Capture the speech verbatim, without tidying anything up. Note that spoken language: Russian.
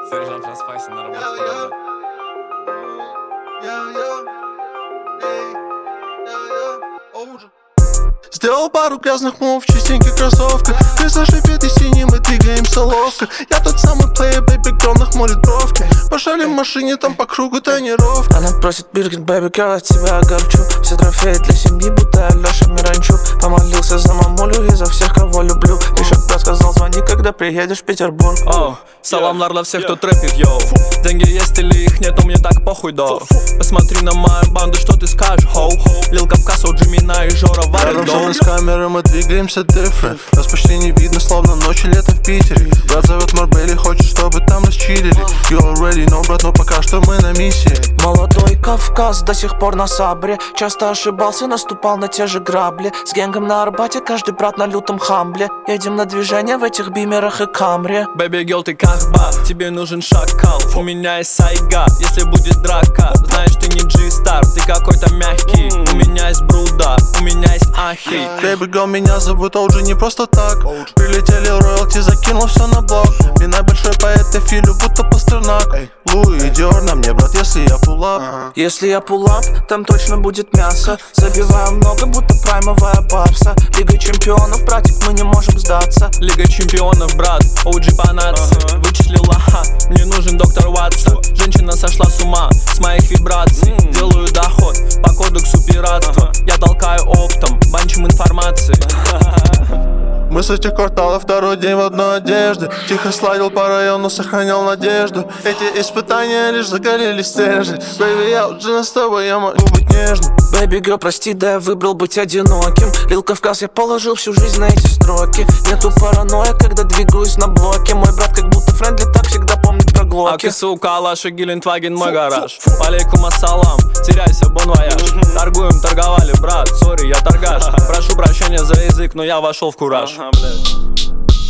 Сержант Распайся на работе. Сделал пару грязных мув в чистеньких кроссовках. Крыса шипит и синий, мы двигаемся ловко. Я тот самый плеер, бэйби герл нахмурит бровки. Пошали в машине, там по кругу тренировка. Она просит Биркин, бэйби герл, от тебя огорчу. Все трофеи для семьи, будто Алёша Миранчук. Помолился за мамулю и за всех, кого люблю. Пишет, брат, сказал, звони, когда приедешь в Петербург. О, саламлар для всех, кто трэпит, йоу. Деньги есть или их нету, мне так похуй, до. Посмотри на мою банду, что ты скажешь, хоу. Лил Кавказ, Оджи Мина и Жора варит, дом. С камеры мы двигаемся different. Нас почти не видно, словно ночью лето в Питере. Брат зовет Марбели, хочет, чтобы там расчилили. You already know, брат, но пока что мы на миссии. Молодой Кавказ до сих пор на сабре. Часто ошибался, наступал на те же грабли. С генгом на Арбате, каждый брат на лютом хамбле. Едем на движение в этих бимерах и камре. Бэби герл, ты как баб, тебе нужен шакал. У меня есть сайга, если будет драка. Знаешь, ты не G-Star, ты какой-то мягкий. У меня есть бруда, у меня есть ахи. Бэйби герл, меня зовут Оджи не просто так. Прилетели роялти, закинул все на блок. Мина большой поэт, я филю, будто Пастернак. Луи, Диор на мне, брат, если я пулап. Если я пулап, там точно будет мясо. Забиваю много, будто праймовая барса. Лига чемпионов, братик, мы не можем сдаться. Лига чемпионов, брат, оуджи по нации. Вычислила, ха, мне нужен доктор Ватсон. Женщина сошла с ума с моих вибраций. Делаю доход по кодексу пиратства. Я толкаю оптом, банчим информации. Мы с этих кварталов второй день в одной одежде. Тихо сладил по району, сохранял надежду. Эти испытания лишь закалили стержень. Бэйби, я уже с тобой, я могу быть нежным. Бэйби герл, прости, да я выбрал быть одиноким. Лил Кавказ, я положил всю жизнь на эти строки. Нету паранойя, когда двигаюсь на блоке. Мой брат как будто френдли, так всегда помнит про глоки. Акису, Калаш и Гелендваген, мой гараж. Алейкум ассалам, теряйся, бон вояж. Торгуем, торговали, брат, сори, я торгаш. Прошу прощения за язык, но я вошел в кураж.